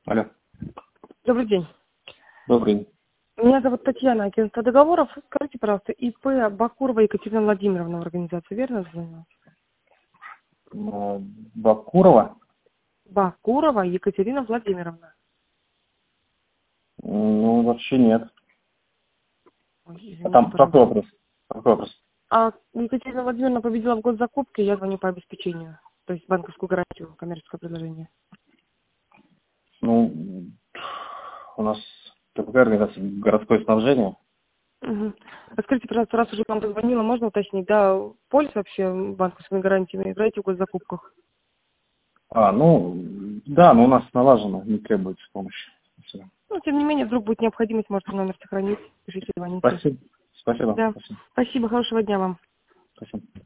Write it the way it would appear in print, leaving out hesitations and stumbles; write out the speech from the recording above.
Алло, Добрый день. добрый день. Меня зовут Татьяна, агентство договоров. Скажите, пожалуйста, ИП Бакурова Екатерина Владимировна в организации, верно звонила? Бакурова? Бакурова Екатерина Владимировна. Ну, вообще нет. Ой, А извините, там какой пожалуйста. вопрос? Какой вопрос? А Екатерина Владимировна победила в госзакупке, я звоню по обеспечению. То есть банковскую гарантию, коммерческое предложение. Ну, у нас такая организация городское снабжение. Угу. А скажите, пожалуйста, раз уже к вам позвонила, можно уточнить, да, пользуясь вообще банковскими гарантиями, играете в госзакупках? Ну, да, но у нас налажено, не требуется помощи. Спасибо. Ну, тем не менее, вдруг будет необходимость, можете номер сохранить, пишите, звоните. Спасибо. Спасибо. Да. Спасибо. Спасибо, хорошего дня вам. Спасибо.